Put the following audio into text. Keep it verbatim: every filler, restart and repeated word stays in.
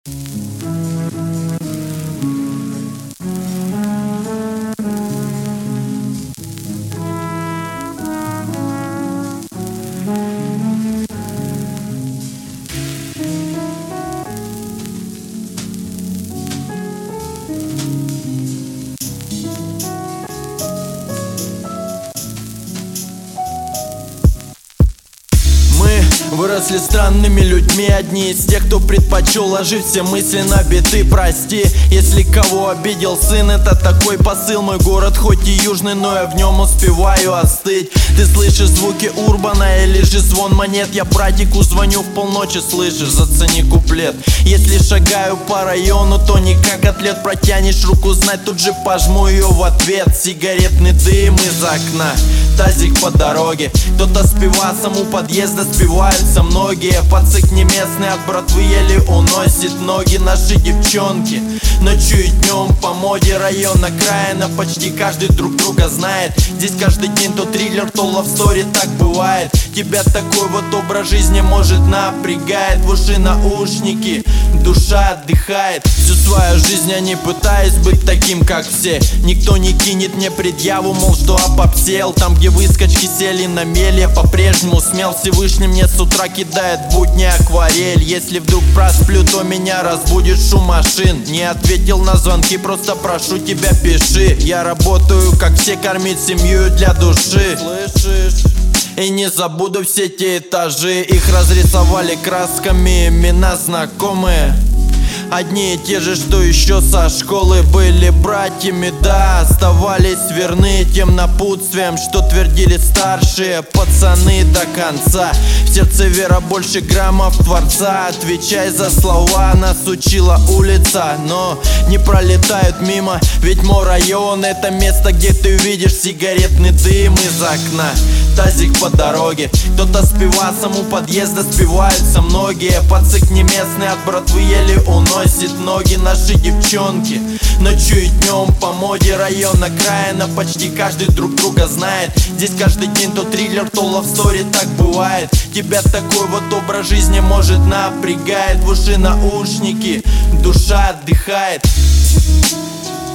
Выросли странными людьми, одни из тех, кто предпочел ложить все мысли на биты. Прости, если кого обидел сын, это такой посыл. Мой город хоть и южный, но я в нем успеваю остыть. Ты слышишь звуки урбана или же звон монет? Я братику звоню в полночи, слышишь, зацени куплет. Если шагаю по району, то не как атлет. Протянешь руку знать, тут же пожму ее в ответ. Сигаретный дым из окна, тазик по дороге. Кто-то с пивасом у подъезда спиваются многие. Пацык не местный, от братвы еле уносит ноги. Наши девчонки ночью и днем по моде. Район окраина, почти каждый друг друга знает. Здесь каждый день то триллер, то лавстори, так бывает. Тебя такой вот образ жизни может напрягает. В уши наушники, душа отдыхает. Всю свою жизнь я не пытаюсь быть таким, как все. Никто не кинет мне предъяву, мол, что опопсел. Там, где выскочки сели на мель, я по-прежнему смел. Всевышний мне с утра кидает в будни акварель. Если вдруг просплю, то меня разбудит шум машин. Не ответил на звонки, просто прошу тебя, пиши. Я работаю, как все, кормить семью для души. Слышишь? И не забуду все те этажи. Их разрисовали красками имена знакомые. Одни и те же, что еще со школы были братьями, да, оставались верны тем напутствиям, что твердили старшие пацаны до конца. В сердце вера больше граммов Творца. Отвечай за слова, нас учила улица, но не пролетают мимо. Ведь мой район — это место, где ты видишь сигаретный дым из окна, тазик по дороге. Кто-то с пивасом у подъезда спиваются многие. Пацык не местный, от братвы еле уносит ноги. Наши девчонки ночью и днем по моде. Район окраина, почти каждый друг друга знает. Здесь каждый день то триллер, то лавстори, так бывает. Тебя такой вот образ жизни может напрягает. В уши наушники, душа отдыхает.